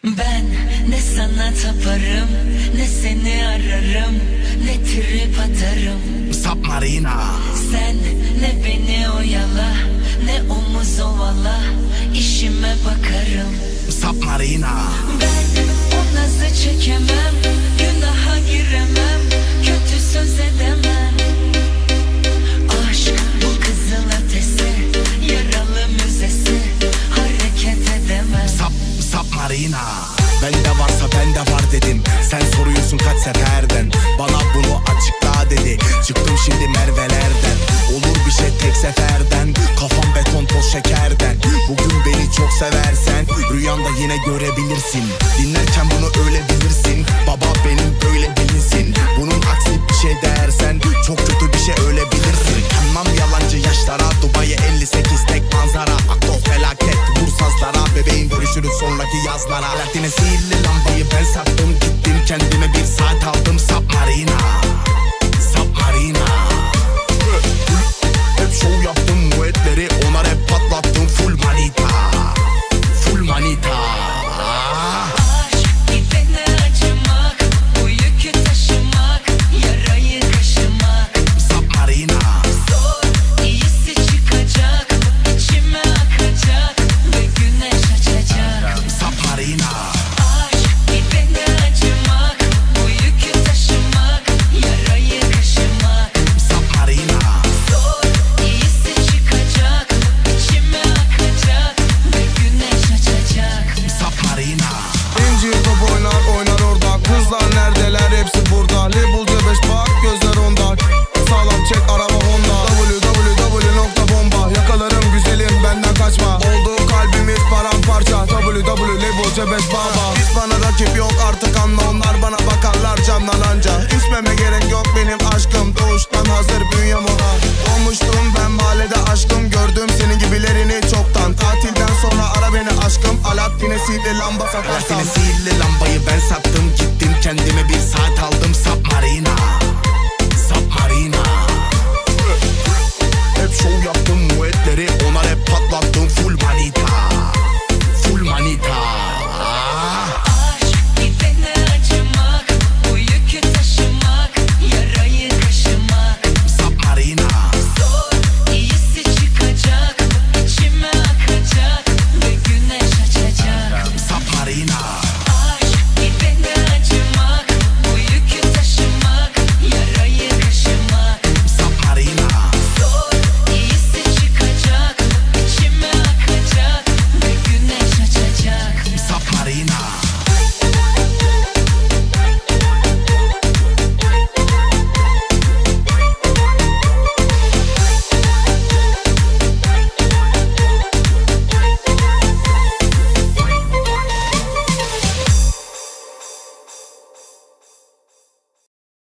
Ben ne sana taparım, ne seni ararım, ne trip atarım. Submarina. Sen ne beni oyala, ne omuz ovala, işime bakarım. Submarina. Ben o nazı çekemem, günaha giremem, kötü söz edemem. Aşk bu kızıl ötesi, yaralı müzesi, hareket edemem. Submarina. Bende varsa bende var dedim. Sen soruyorsun kaç seferden, bana bunu açıkla dedi. Çıktım şimdi Merve'lerden, olur bir şey tek seferden. Kafam beton toz şekerden. Bugün beni çok seversen rüyanda yine görebilirsin. Dinlerken bunu öyle bilirsin. Baba benim böyle bilinsin. Bunun aksi bir şey dersen çok kötü bir şey öyle bilirsin. Anlam yalancı yaşlara, Dubai'ye 58 tek manzara. Akto felaket vur sazlara, bebeğim görüşürüz sonraki yazlara. Latine sihirli lambayı ben sattım, gittim kendime bir saat aldım. Submarina. Submarina. Hep şov yaptım, bu etleri ona rap patlattım. Full manita. Full manita. Aşk gidene acımak, bu yükü taşımak, yarayı kaşımak. Submarina. Zor, iyisi çıkacak, içime akacak ve güneş açacak. Submarina. Aşk gidene acımak, bu yükü taşımak, yarayı kaşımak. Submarina. Zor, iyisi çıkacak, içime akacak ve güneş açacak. Submarina. İnci top oynar orada. Kızlar neredeler, hepsi burada. Label C5 bak gözler onda. Sağlam çek araba Honda. www.bomba. Yakalarım güzelim benden kaçma. Oldu kalbimiz paramparça. www Label C5 baba. Hiç bana rakip yok artık anla, onlar bana bakarlar camdan anca. İçmeme gerek yok benim aşkım, doğuştan hazır bünyem ona. Olmuştum ben mahallede aşkım, gördüm senin gibilerini çoktan. Tatilden sonra ara beni aşkım, Alaaddin'e sihirli lamba satarsam. Latine sihirli lambayı ben sattım, gittim kendime bir saat aldım. Submarina.